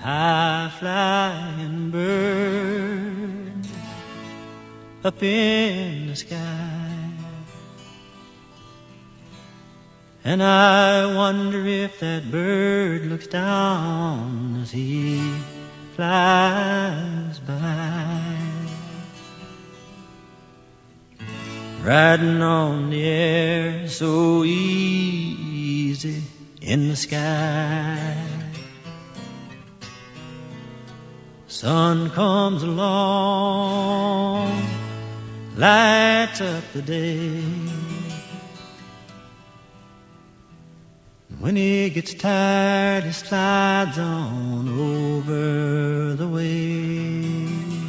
high-flying bird up in the sky. And I wonder if that bird looks down as he flies by, riding on the air so easy in the sky. Sun comes along, lights up the day. When he gets tired, he slides on over the way.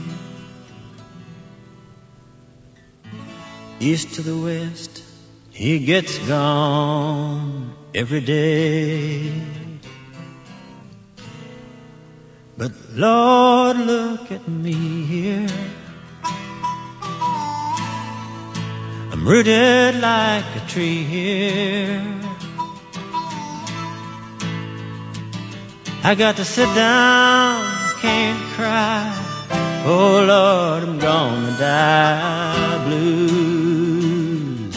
East to the west, he gets gone every day. But Lord, look at me here. I'm rooted like a tree here. I got to sit down, can't cry. Oh Lord, I'm gonna die blues.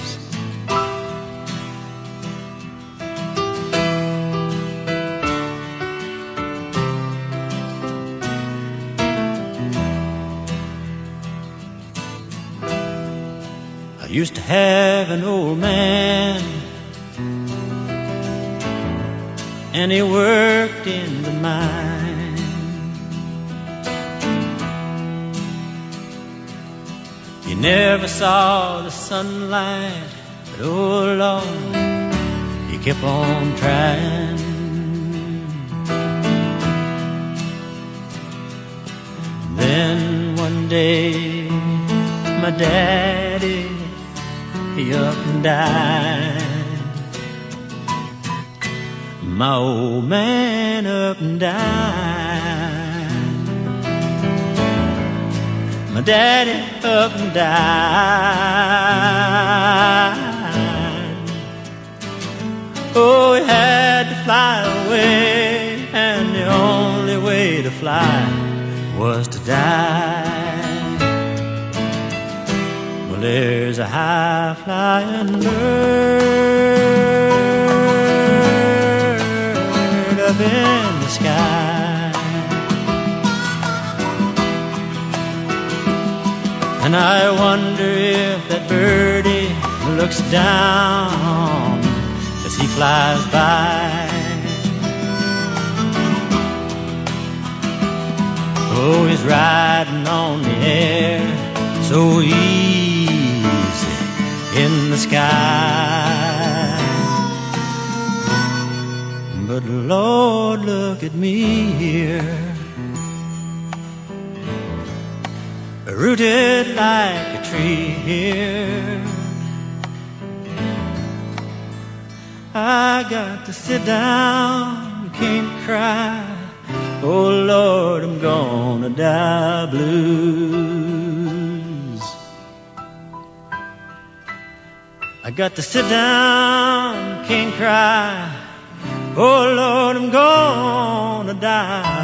I used to have an old man, and he worked in the mine. He never saw the sunlight, but oh Lord, he kept on trying. And then one day, my daddy, he up and died. My old man up and died. My daddy up and died. Oh, he had to fly away, and the only way to fly was to die. Well, there's a high-flying bird up in the sky, and I wonder if that birdie looks down as he flies by. Oh, he's riding on the air so easy in the sky. But Lord, look at me here, rooted like a tree here. I got to sit down, can't cry. Oh Lord, I'm gonna die blues. I got to sit down, can't cry. Oh Lord, I'm gonna die